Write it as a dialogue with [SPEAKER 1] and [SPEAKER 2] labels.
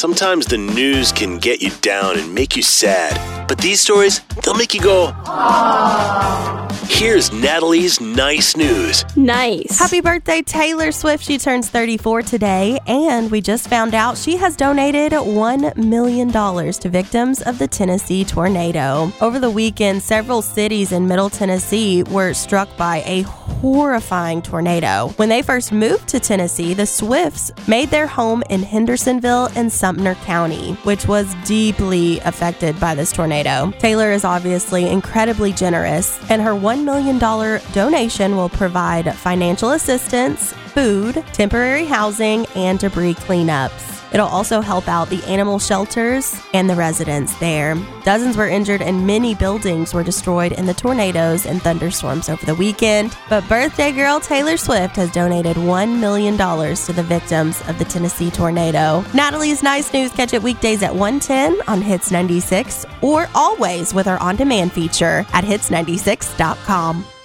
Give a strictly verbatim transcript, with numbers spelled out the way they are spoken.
[SPEAKER 1] sometimes the news can get you down and make you sad. But these stories, they'll make you go, aww. Here's Natalie's nice news.
[SPEAKER 2] Nice.
[SPEAKER 3] Happy birthday, Taylor Swift. She turns thirty-four today, and we just found out she has donated one million dollars to victims of the Tennessee tornado. Over the weekend, several cities in Middle Tennessee were struck by a horrifying tornado. When they first moved to Tennessee, the Swifts made their home in Hendersonville and Sumter County, which was deeply affected by this tornado. Taylor is obviously incredibly generous, and her one million dollars donation will provide financial assistance, food, temporary housing, and debris cleanups. It'll also help out the animal shelters and the residents there. Dozens were injured and many buildings were destroyed in the tornadoes and thunderstorms over the weekend. But birthday girl Taylor Swift has donated one million dollars to the victims of the Tennessee tornado. Natalie's Nice News. Catch it weekdays at one ten on Hits ninety-six or always with our on-demand feature at hits ninety-six dot com.